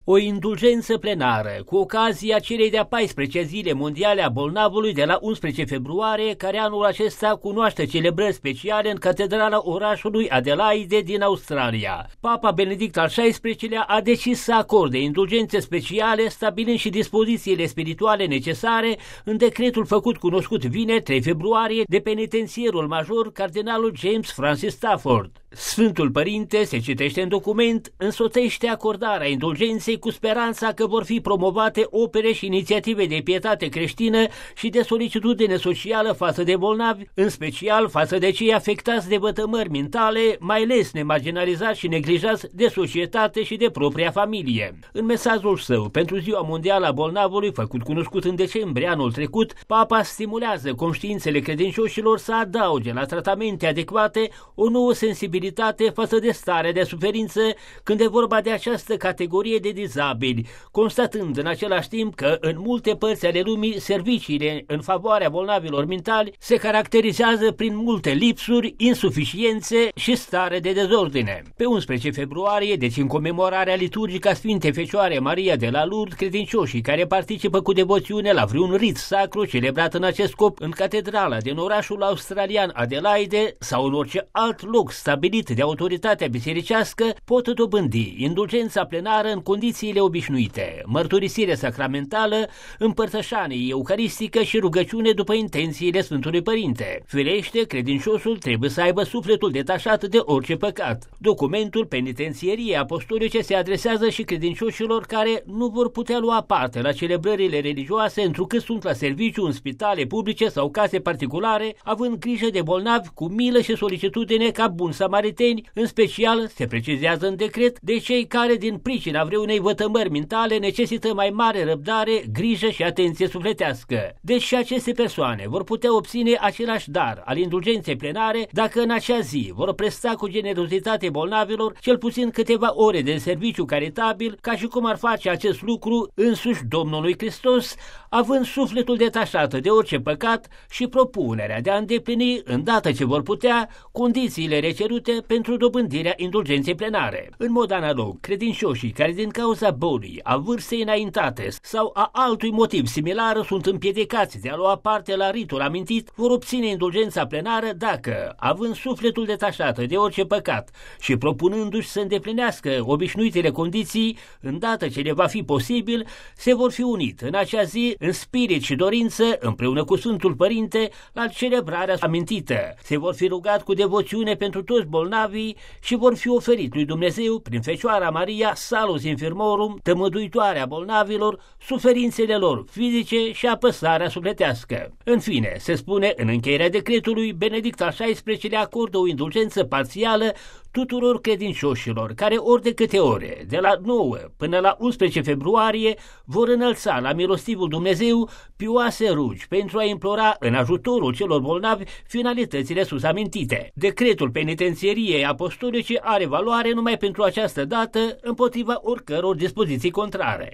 O indulgență plenară cu ocazia celei de-a 14 zile mondiale a bolnavului de la 11 februarie, care anul acesta cunoaște celebrări speciale în catedrala orașului Adelaide din Australia. Papa Benedict al XVI-lea a decis să acorde indulgențe speciale, stabilind și dispozițiile spirituale necesare în decretul făcut cunoscut vineri 3 februarie de penitențierul major cardinalul James Francis Stafford. Sfântul Părinte, se citește în document, însoțește acordarea indulgenței cu speranța că vor fi promovate opere și inițiative de pietate creștină și de solicitudine socială față de bolnavi, în special față de cei afectați de vătămări mentale, mai ales nemarginalizați și neglijați de societate și de propria familie. În mesajul său pentru Ziua Mondială a Bolnavului, făcut cunoscut în decembrie anul trecut, Papa stimulează conștiințele credincioșilor să adauge la tratamente adecvate o nouă sensibilitate față de starea de suferință când e vorba de această categorie de dizabili, constatând în același timp că în multe părți ale lumii serviciile în favoarea bolnavilor mentali se caracterizează prin multe lipsuri, insuficiențe și stare de dezordine. Pe 11 februarie, deci în comemorarea liturgică a Sfintei Fecioare Maria de la Lourdes, credincioșii care participă cu devoțiune la vreun rit sacru celebrat în acest scop în catedrala din orașul australian Adelaide sau în orice alt loc stabilit de autoritatea bisericească pot dobândi indulgența plenară în condițiile obișnuite, mărturisire sacramentală, împărtășanie eucaristică și rugăciune după intențiile Sfântului Părinte. Firește, credinciosul trebuie să aibă sufletul detașat de orice păcat. Documentul penitențieriei apostolice se adresează și credincioșilor care nu vor putea lua parte la celebrările religioase întrucât sunt la serviciu în spitale publice sau case particulare, având grijă de bolnavi cu milă și solicitudine ca buni samariteni. În special, se precizează în decret, de cei care din pricina vreunei vătămări mentale necesită mai mare răbdare, grijă și atenție sufletească. Deci și aceste persoane vor putea obține același dar al indulgenței plenare dacă în acea zi vor presta cu generozitate bolnavilor cel puțin câteva ore de serviciu caritabil, ca și cum ar face acest lucru însuși Domnului Hristos, având sufletul detașat de orice păcat și propunerea de a îndeplini, îndată ce vor putea, condițiile recerute pentru dobândirea indulgenței plenare. În mod analog, credincioșii care din cauza bolii, a vârstei înaintate sau a altui motiv similar sunt împiedicați de a lua parte la ritul amintit, vor obține indulgența plenară dacă, având sufletul detașat de orice păcat și propunându-și să îndeplinească obișnuitele condiții, îndată ce le va fi posibil, se vor fi unit în acea zi în spirit și dorință, împreună cu Sfântul Părinte, la celebrarea amintită. Se vor fi rugat cu devoțiune pentru toți bolnavii și vor fi oferit lui Dumnezeu, prin Fecioara Maria, Salus Infirmorum, tămăduitoarea bolnavilor, suferințele lor fizice și apăsarea sufletească. În fine, se spune în încheierea decretului, Benedict al XVI-lea acordă o indulgență parțială tuturor credincioșilor care ori de câte ore, de la 9 până la 11 februarie, vor înălța la milostivul Dumnezeu pioase rugi pentru a implora în ajutorul celor bolnavi finalitățile sus amintite. Decretul penitențieriei apostolice are valoare numai pentru această dată împotriva oricăror dispoziții contrare.